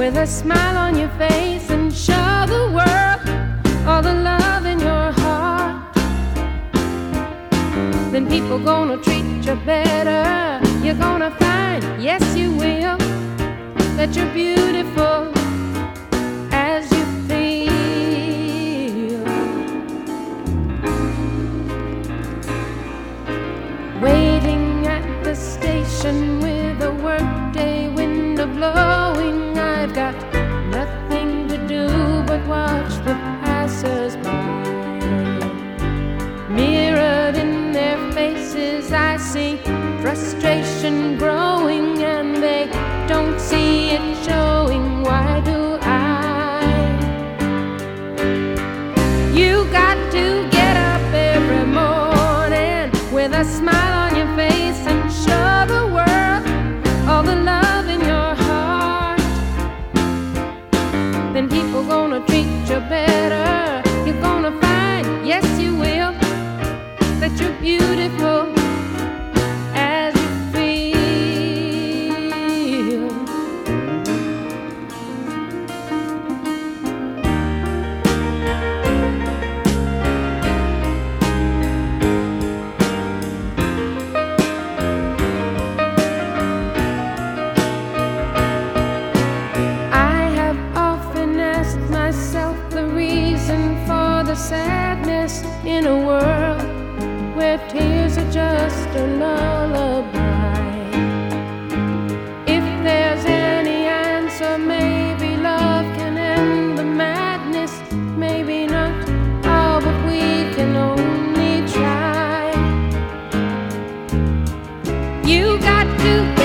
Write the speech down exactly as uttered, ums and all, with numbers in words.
with a smile on your face and show the world all the love in your heart. Then people gonna treat you better. You're gonna find, yes you will, that you're beautiful as you feel. Waiting at the station with a workday window blowing, I've got nothing to do but watch the passers-by. Mirrored in their faces I see frustration growing, and they don't see it showing. Why do I? You got to get up every morning with a smile on your face and show the world all the love in your heart. Then people gonna treat you better. You're gonna find, yes you will, that you're beautiful as you feel. I have often asked myself the reason for the sadness in a world where tears are just a lullaby. If there's any answer, maybe love can end the madness. Maybe not all, but we can only try. You got to